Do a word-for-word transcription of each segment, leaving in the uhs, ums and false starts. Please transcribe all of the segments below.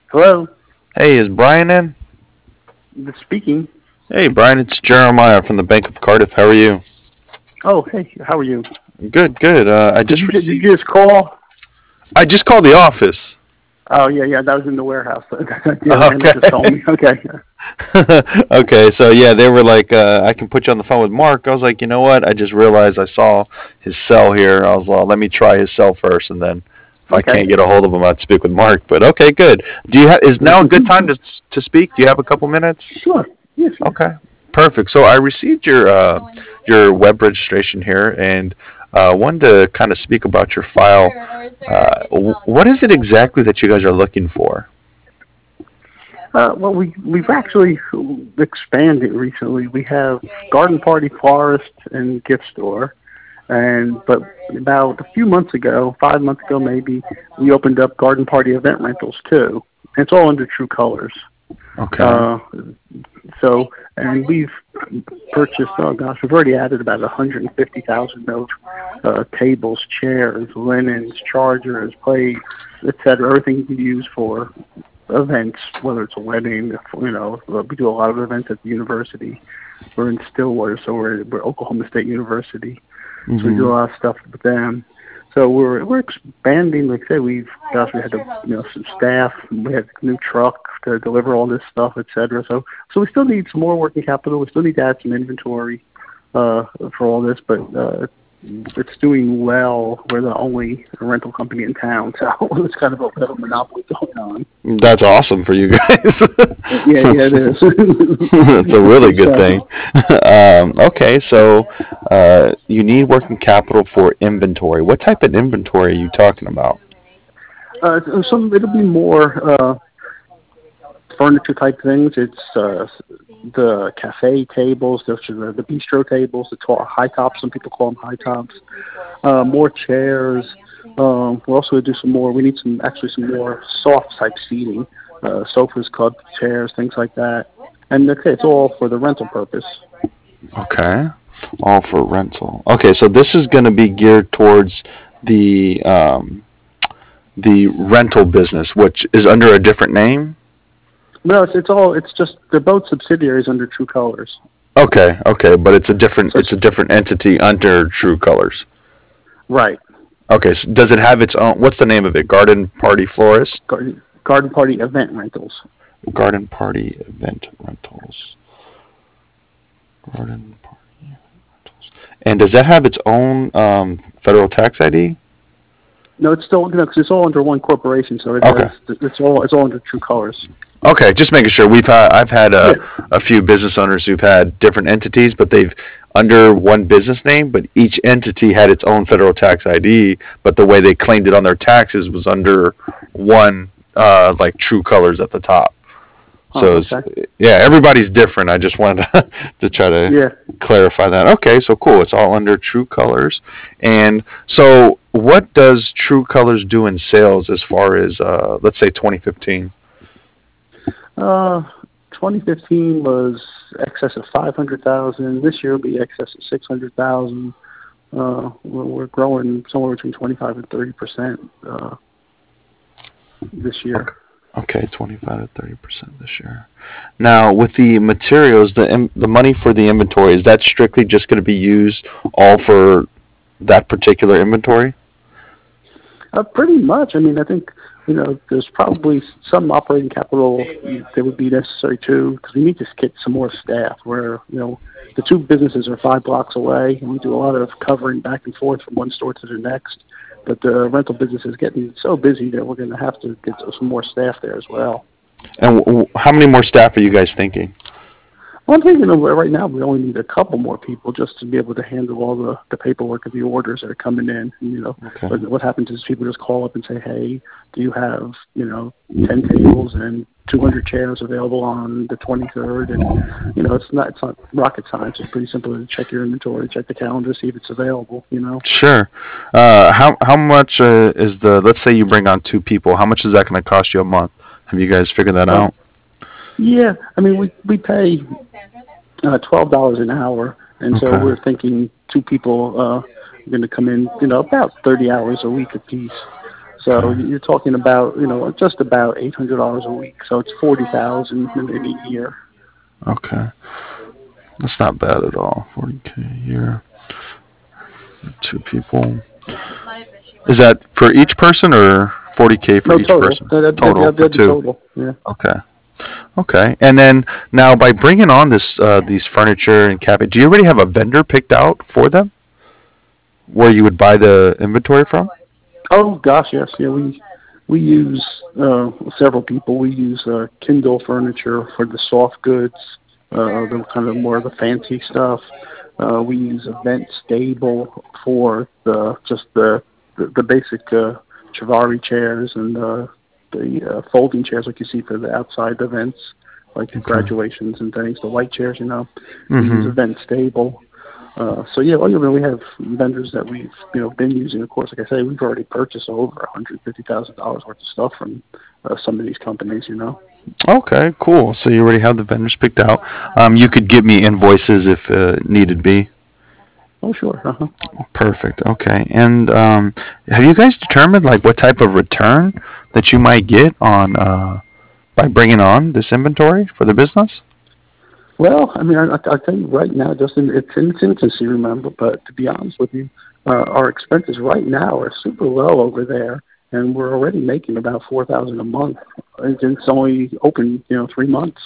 Hello, Hey, is Brian in? the speaking. Hey, Brian, it's Jeremiah from the Bank of Cardiff. How are you? Oh, hey, how are you? Good, good. Uh, I Did just you did you received. just call? I just called the office. Oh, yeah, yeah, that was in the warehouse. The other man that just told Okay. me. Okay. Okay, so yeah, they were like, uh, I can put you on the phone with Mark. I was like, you know what? I just realized I saw his cell here. I was like, let me try his cell first, and then if I Okay. can't get a hold of him, I'd speak with Mark. But okay, good. Do you ha- is now a good time to to speak? Do you have a couple minutes? Sure. Yeah, sure. Okay, perfect. So I received your uh, your web registration here, and uh, wanted to kind of speak about your file. Uh, wh- what is it exactly that you guys are looking for? Uh, well, we we've actually expanded recently. We have garden party, florist, and gift store. And but about a few months ago, five months ago maybe, we opened up garden party event rentals too. And it's all under True Colors. Okay. Uh, So, and we've purchased, oh gosh, we've already added about one hundred fifty thousand of uh, tables, chairs, linens, chargers, plates, et cetera, everything you can use for events, whether it's a wedding, you know, uh, we do a lot of events at the university. We're in Stillwater, so we're, we're Oklahoma State University. So we Mm-hmm. do a lot of stuff with them. So we're we're expanding. Like I said, we've gosh, we had to you know some staff. We had a new truck to deliver all this stuff, et cetera. So so we still need some more working capital. We still need to add some inventory uh, for all this, but uh, it's doing well. We're the only rental company in town, so it's kind of a bit of a monopoly going on. That's awesome for you guys. Yeah, yeah, it is. It's a really good So, thing. Um, okay, so uh, you need working capital for inventory. What type of inventory are you talking about? uh, so some it'll be more. Uh, furniture type things. It's uh, the cafe tables, the, the bistro tables, the tall, high tops. Some people call them high tops. Uh, more chairs. Um, we'll also do some more. We need some actually some more soft type seating, uh, sofas, club chairs, things like that. And okay, it's all for the rental purpose. Okay, all for rental. Okay, so this is going to be geared towards the um, the rental business, which is under a different name. No, it's, it's all. It's just they're both subsidiaries under True Colors. Okay, okay, but it's a different So it's a different entity under True Colors. right, Okay, so does it have its own? What's the name of it? Garden Party Florist. garden, garden party event rentals. Garden Party Event Rentals. Garden Party Rentals. And does that have its own um, federal tax I D? No, it's still no, 'cause it's all under one corporation, so it has Okay. it's all it's all under True Colors. Okay, just making sure. We've had I've had Yeah. a, a few business owners who've had different entities, but they've under one business name, but each entity had its own federal tax I D, but the way they claimed it on their taxes was under one uh, like True Colors at the top. Oh, So it's, okay. yeah, everybody's different. I just wanted to, to try to Yeah. clarify that. Okay, so cool. It's all under True Colors. And so what does True Colors do in sales as far as uh, let's say twenty fifteen? Uh, twenty fifteen was excess of five hundred thousand. This year will be excess of six hundred thousand. Uh, we're, we're growing somewhere between twenty-five and thirty percent uh, this year. Okay. Okay, twenty-five to thirty percent this year. Now, with the materials, the im- the money for the inventory, is that strictly just going to be used all for that particular inventory? Uh, pretty much. I mean, I think you know there's probably some operating capital that would be necessary too, because we need to get some more staff. Where you know the two businesses are five blocks away, and we do a lot of covering back and forth from one store to the next. But the rental business is getting so busy that we're going to have to get some more staff there as well. And w- w- how many more staff are you guys thinking? One thing, you know, right now we only need a couple more people just to be able to handle all the, the paperwork of the orders that are coming in. And, you know, Okay. what, what happens is people just call up and say, hey, do you have, you know, ten tables and two hundred chairs available on the twenty-third? And, you know, it's not, it's not rocket science. It's pretty simple to check your inventory, check the calendar, see if it's available, you know. Sure. Uh, how how much uh, is the? Let's say you bring on two people. How much is that going to cost you a month? Have you guys figured that Uh, out? yeah, I mean, we, we pay uh, twelve dollars an hour. And so Okay. we're thinking two people uh, are going to come in, you know, about thirty hours a week apiece. So you're talking about, you know, just about eight hundred dollars a week. So it's forty thousand in a year. Okay. That's not bad at all. forty K a year. Two people. Is that for each person or forty K for No, each total. person? That, that, that, Total that, for that'd be two. total. Yeah. Okay. Okay. And then now by bringing on this uh, these furniture and cabinet, do you already have a vendor picked out for them where you would buy the inventory from? Oh gosh, yes. Yeah, we we use uh, several people. We use uh, Kindle Furniture for the soft goods, uh, the kind of more of the fancy stuff. Uh, we use Event Stable for the just the the, the basic uh, Chivari chairs and uh, the uh, folding chairs like you see for the outside events, like Okay. graduations and things. The white chairs, you know. We use Mm-hmm. Event Stable. Uh, so yeah, well, you know, we have vendors that we've you know been using. Of course, like I say, we've already purchased over one hundred fifty thousand dollars worth of stuff from uh, some of these companies. You know. Okay, cool. So you already have the vendors picked out. Um, you could give me invoices if uh, needed be. Oh sure. Uh huh. Perfect. Okay. And um, have you guys determined like what type of return that you might get on uh, by bringing on this inventory for the business? Well, I mean, I, I, I tell you right now, Justin, it's in its infancy, remember. But to be honest with you, uh, our expenses right now are super low over there, and we're already making about four thousand a month. And it's only open, you know, three months.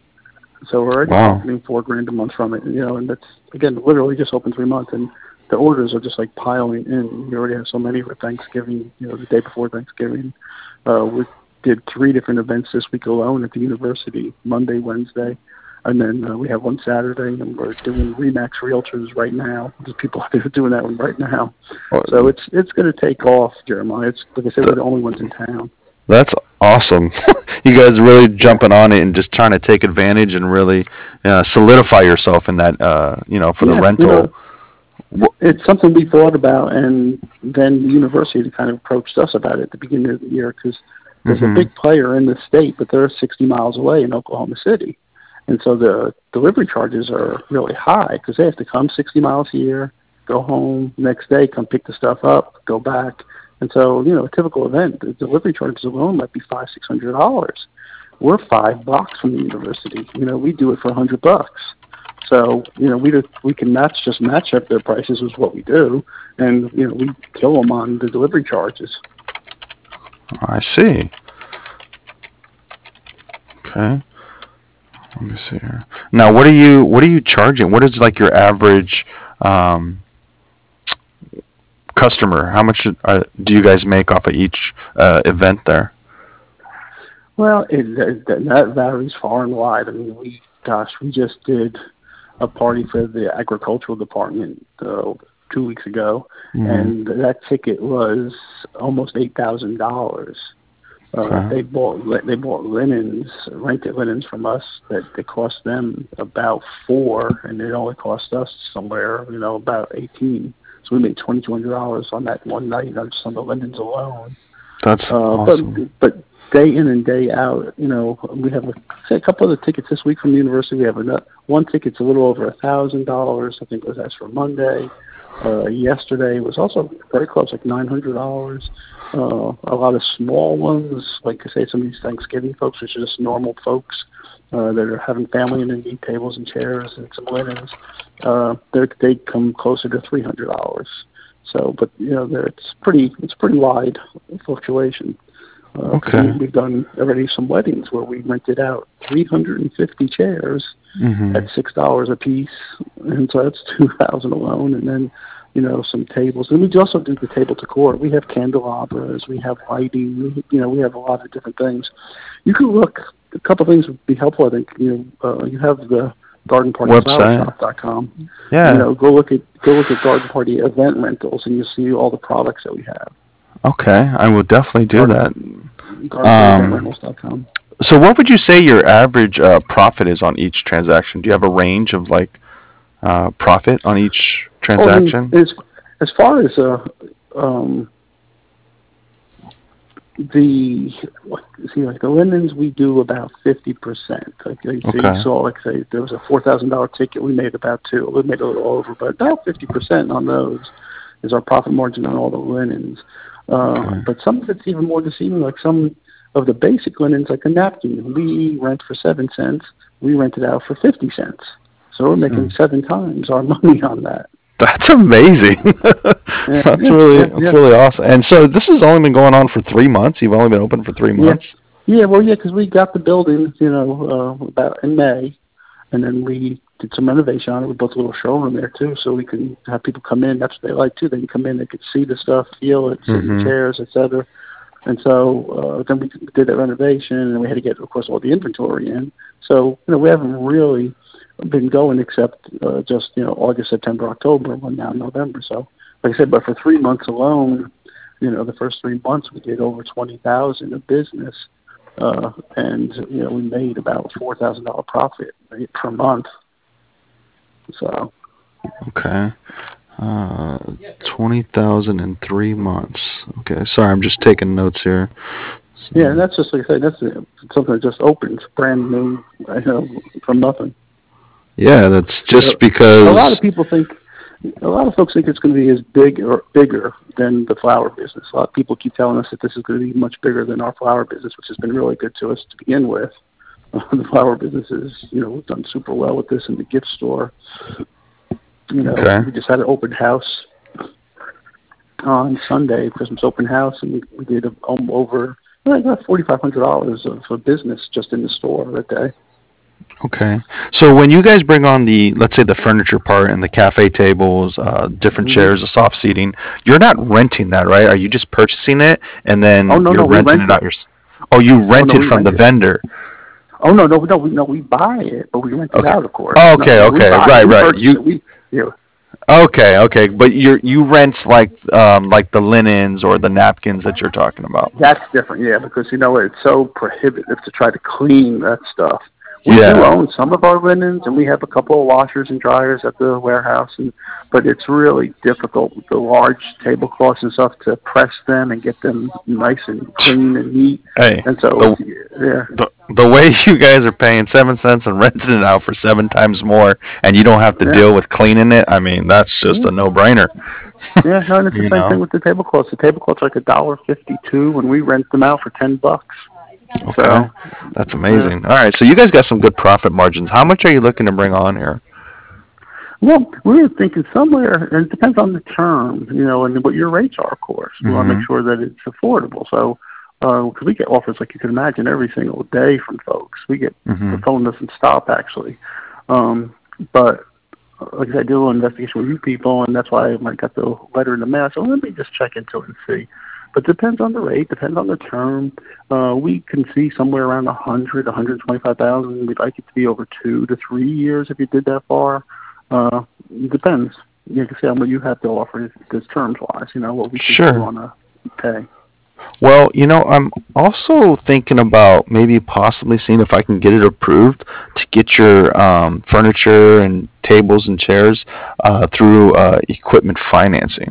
So we're already Wow. profiting four grand a month from it, you know, and that's, again, literally just open three months, and the orders are just like piling in. We already have so many for Thanksgiving, you know, the day before Thanksgiving. Uh, we did three different events this week alone at the university, Monday, Wednesday, and then uh, we have one Saturday, and we're doing Remax Realtors right now. There's people out there doing that one right now. So it's it's going to take off, Jeremiah. It's, like I said, we're the only ones in town. That's awesome. You guys really jumping on it and just trying to take advantage and really uh, solidify yourself in that, uh, you know, for the Yeah, rental. You know, it's something we thought about, and then the university kind of approached us about it at the beginning of the year because there's Mm-hmm. a big player in the state, but they're sixty miles away in Oklahoma City. And so the delivery charges are really high because they have to come sixty miles here, go home, next day come pick the stuff up, go back. And so, you know, a typical event, the delivery charges alone might be five, six hundred dollars. We're five blocks from the university. You know, we do it for a hundred bucks. So, you know, we do, we can match just match up their prices is what we do, and you know, we kill them on the delivery charges. I see. Okay. Let me see here. Now, what are you what are you charging? What is like your average um, customer? How much uh, do you guys make off of each uh, event there? Well, it, it, that varies far and wide. I mean, we, gosh, we just did a party for the agricultural department uh, two weeks ago, Mm-hmm. and that ticket was almost eight thousand dollars. Uh, Okay. they bought li- they bought linens, rented linens from us that it cost them about four, and it only cost us somewhere, you know, about eighteen. So we made twenty two hundred dollars on that one night, on just on the linens alone. That's Uh, awesome. but but day in and day out, you know, we have a, say a couple of the tickets this week from the university. We have another, one ticket's a little over a thousand dollars. I think it was that's for Monday. Uh, yesterday was also very close, like nine hundred dollars. Uh, a lot of small ones, like I say, some of these Thanksgiving folks, which are just normal folks uh, that are having family and they need tables and chairs and some linens. Uh, they they come closer to three hundred dollars. So, but you know, there it's pretty it's pretty wide fluctuation. Uh, 'cause Okay. we, we've done already some weddings where we rented out three hundred fifty chairs Mm-hmm. at six dollars a piece, and so that's two thousand alone. And then, you know, some tables. And we also do the table decor. We have candelabras, we have lighting. We, you know, we have a lot of different things. You can look. A couple of things would be helpful. I think you know, uh, you have the garden party flower Website. shop dot com. Yeah. You know, go look at go look at Garden Party event rentals, and you'll see all the products that we have. Okay. I will definitely do that. garden party event Um, rentals dot com. so, what would you say your average uh, profit is on each transaction? Do you have a range of like uh, profit on each transaction? Well, as as far as uh, um, the see, like the linens, we do about fifty percent. Like you see, Okay. you saw, like say, there was a four thousand dollar ticket. We made about two. We made a little over, but about fifty percent on those is our profit margin on all the linens. Uh, Okay. but some of it's even more deceiving. Like some of the basic linens, like a napkin, we rent for seven cents. We rent it out for fifty cents. So we're making Hmm. seven times our money on that. That's amazing. Yeah, That's yeah, really yeah, that's yeah, really awesome. And so this has only been going on for three months. You've only been open for three yeah, months. yeah. Well, yeah, because we got the building, you know, uh, about in May, and then we did some renovation on it. We built a little showroom there too, so we can have people come in. That's what they like too. They can come in, they can see the stuff, feel it, sit in the Mm-hmm. chairs, et cetera. And so uh, then we did that renovation, and we had to get, of course, all the inventory in. So you know, we haven't really been going except uh, just you know August, September, October, well now November. So like I said, but for three months alone, you know, the first three months we did over twenty thousand of business, uh, and you know we made about four thousand dollar profit right, per month. So Okay. Uh, twenty thousand in three months. Okay. Sorry, I'm just taking notes here. yeah, So, and that's just like I said, that's uh, something that just opens brand new, you know, from nothing. yeah, that's You know, just a lot of because. people think, a lot of folks think it's going to be as big or bigger than the flower business. A lot of people keep telling us that this is going to be much bigger than our flower business, which has been really good to us to begin with. Uh, the flower business is, you know, we've done super well with this in the gift store. You know, Okay. we just had an open house on Sunday, Christmas open house, and we, we did um, over I got forty five hundred dollars of, of business just in the store that day. Okay. So when you guys bring on the, let's say the furniture part and the cafe tables, uh, different Mm-hmm. chairs, the soft seating, you're not renting that, right? Are you just purchasing it and Oh then no, you're no, we renting rent it it. out your? Oh, you Oh rent no, it we from the rent it. vendor. Oh no, no, no, we no, we buy it, but we rent it Okay. out, of course. Oh, No, okay. no, we Okay. buy it. Right. We Right. purchase You. it. We, you know, Okay. Okay. But you you rent like um like the linens or the napkins that you're talking about. that's different, yeah, because you know it's so prohibitive to try to clean that stuff. We do Yeah. own some of our linens, and we have a couple of washers and dryers at the warehouse, and but it's really difficult with the large tablecloths and stuff to press them and get them nice and clean and neat. Hey. And so, The it's, yeah, the the way you guys are paying seven cents and renting it out for seven times more, and you don't have to yeah, deal with cleaning it. I mean, that's just yeah. a no-brainer. Yeah, no, and it's the You same thing know. with the tablecloths. The tablecloths are like a dollar fifty-two, and we rent them out for ten bucks. Okay. So, That's yeah. amazing. All right, so you guys got some good profit margins. How much are you looking to bring on here? Well, we were thinking somewhere, and it depends on the term, you know, and what your rates are, of course. We want to make Mm-hmm. sure that it's affordable. So, because we get offers, like you can imagine, every single day from folks. We get, Mm-hmm. the phone doesn't stop, actually. Um, but, uh, like I said, I do a little investigation with you people, and that's why I got the letter in the mail. So let me just check into it and see. But it depends on the rate, depends on the term. Uh, we can see somewhere around a hundred, a hundred twenty-five thousand. We'd like it to be over two to three years if you did that far. Uh, it depends. You can see on what you have to offer because terms-wise, you know, what we think we Sure. want to pay. Well, you know, I'm also thinking about maybe possibly seeing if I can get it approved to get your um, furniture and tables and chairs uh, through uh, equipment financing.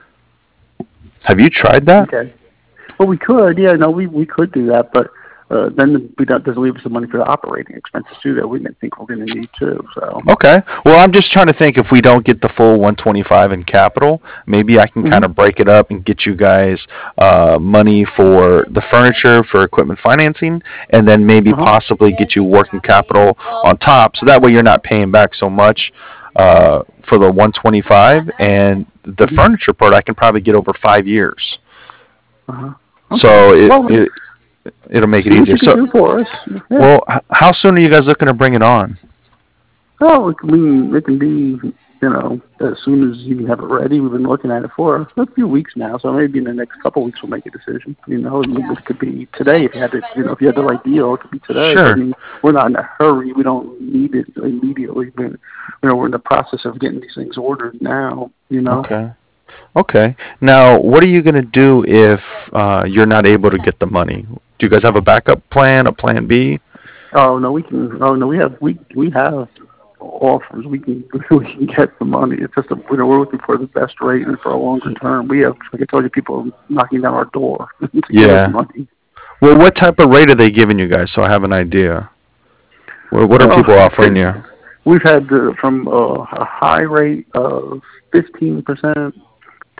Have you tried that? Okay. Well, we could, yeah, no, we we could do that, but uh, then we don't, doesn't leave us the money for the operating expenses too that we may think we're going to need too. So. Okay. Well, I'm just trying to think if we don't get the full one twenty-five in capital, maybe I can kind Mhm. of break it up and get you guys uh, money for the furniture, for equipment financing, and then maybe Uh huh. possibly get you working capital on top. So that way you're not paying back so much uh, for the one twenty-five, and the Mhm. furniture part I can probably get over five years. Uh huh. Okay. So it, Well, it it'll make it see what easier. you can So, do for us. Yeah. well, h- how soon are you guys looking to bring it on? Oh, it can be, it can be, you know, as soon as you have it ready. We've been looking at it for a few weeks now, so maybe in the next couple of weeks we'll make a decision. You know, I mean, it could be today if you had it. You know, if you had the right deal, it could be today. But I Sure. mean, we're not in a hurry. We don't need it immediately. But, you know, we're in the process of getting these things ordered now. You know. Okay. Okay. Now, what are you going to do if uh, you're not able to get the money? Do you guys have a backup plan, a plan B? Oh no, we can. Oh no, we have we we have offers. We can we can get the money. It's just a, you know we're looking for the best rate and for a longer term. We have, like I told you, people knocking down our door to give us Yeah. money. Well, what type of rate are they giving you guys so I have an idea? What what are Well, people offering it, you? we've had uh, from uh, a high rate of fifteen percent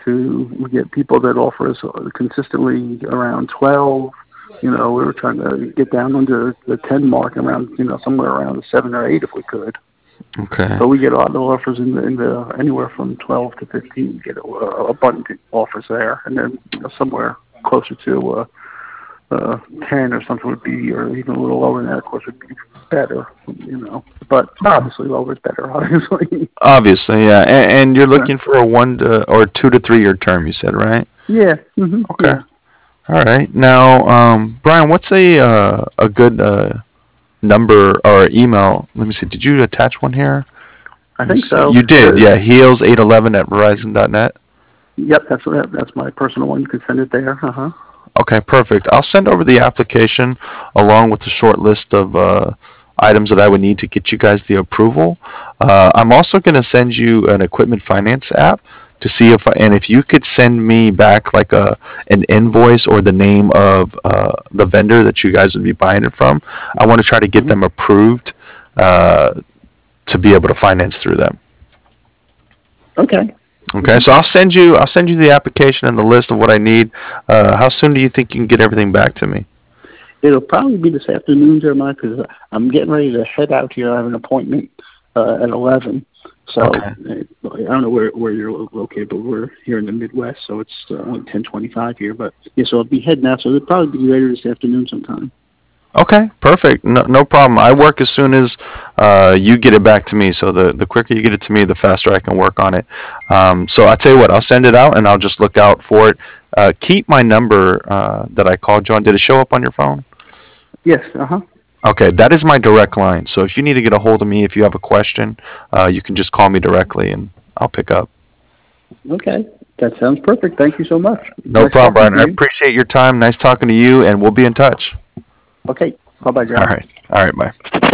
to we get people that offer us consistently around twelve. You know, we were trying to get down under the ten mark, around you know somewhere around the seven or eight if we could. Okay. So we get a lot of offers in the in the anywhere from twelve to fifteen. Get a, abundant offers there, and then you know, somewhere closer to uh, uh, ten or something would be, or even a little lower than that, of course, would be better. You know, but obviously lower is better. Obviously. Obviously, yeah. And, and you're looking for a one to or two to three year term. You said, right? Yeah. Mm-hmm. Okay. Yeah. All right. Now, um, Brian, what's a uh, a good uh, number or email? Let me see. Did you attach one here? I think so. You did, yeah. Heels eight eleven at Verizon dot net. Yep, that's that's my personal one. You can send it there. Uh huh. Okay, perfect. I'll send over the application along with a short list of uh, items that I would need to get you guys the approval. Uh, I'm also going to send you an equipment finance app to see if, I, and if you could send me back like a an invoice or the name of uh, the vendor that you guys would be buying it from. I want to try to get mm-hmm. them approved uh, to be able to finance through them. Okay. Okay, so I'll send you I'll send you the application and the list of what I need. Uh, how soon do you think you can get everything back to me? It'll probably be this afternoon, Jeremiah, because I'm getting ready to head out here. I have an appointment uh, at eleven. So okay. I don't know where, where you're located, but we're here in the Midwest, so it's uh, only ten twenty-five here. But yeah, so I'll be heading out. So it'll probably be later this afternoon sometime. Okay, perfect. No, no problem. I work as soon as uh, you get it back to me. So the, the quicker you get it to me, the faster I can work on it. Um, so I'll tell you what, I'll send it out and I'll just look out for it. Uh, keep my number uh, that I called you on. Did it show up on your phone? Yes, uh-huh. Okay, that is my direct line. So if you need to get a hold of me, if you have a question, uh, you can just call me directly and I'll pick up. Okay, that sounds perfect. Thank you so much. No nice problem, Brian. I appreciate your time. Nice talking to you, and we'll be in touch. Okay. Bye-bye, John. All right. All right, bye.